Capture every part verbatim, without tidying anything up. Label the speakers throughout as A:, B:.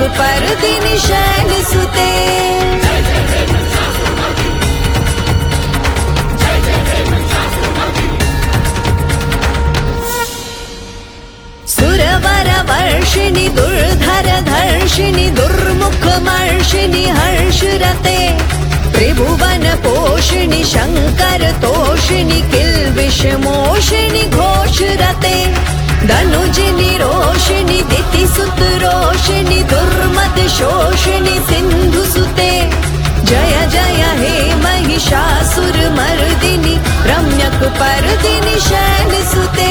A: पर्दिनि शैलसुते। सुरवरवर्षिणि दुर्धर धर्षिणि दुर्मुखमर्षिणि हर्षरते। त्रिभुवन पोषिणि शंकर तोषिणि किल्बिषमोषिणि घोषरते। धनुजिनि रोषिणि दितिसुत रोषिणि दुर्मद शोषिणि सिन्धुसुते। जय जय हे महिषासुरमर्दिनि रम्यकपर्दिनि शैलसुते।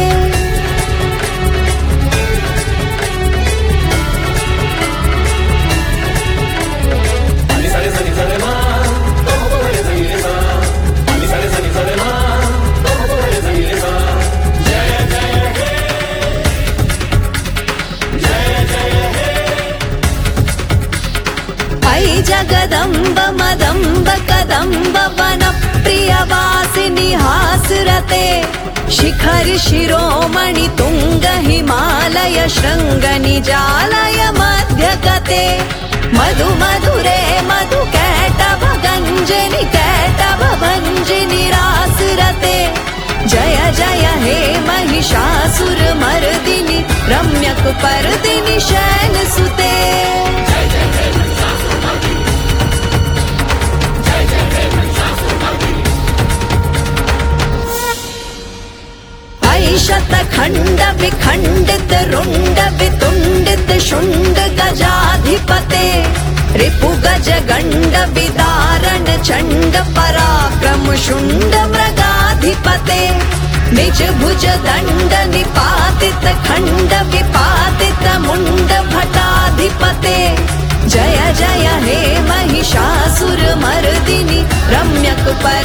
A: जगदम्ब मदम्ब कदम्ब वन प्रियवासिनि हासरते। शिखर शिरोमणि तुंग हिमालय शृंग निजालय मध्यगते। मधु मधुरे मधु कैटभ गंजनि कैटभ भंजनि रासरते। जय जय हे महिषासुरमर्दिनि रम्यकपर्दिनि शैलसुते। शतखंड विखंडित रुंड वितुंडित शुंड गजाधिपते। रिपु गज गंड विदारण चंड पराक्रम शुंड मृगाधिपते। निज भुज दंड निपातित खंड विपातित मुंड भटाधिपते। जय जय हे महिषासुरमर्दिनि रम्यकपर्दिनि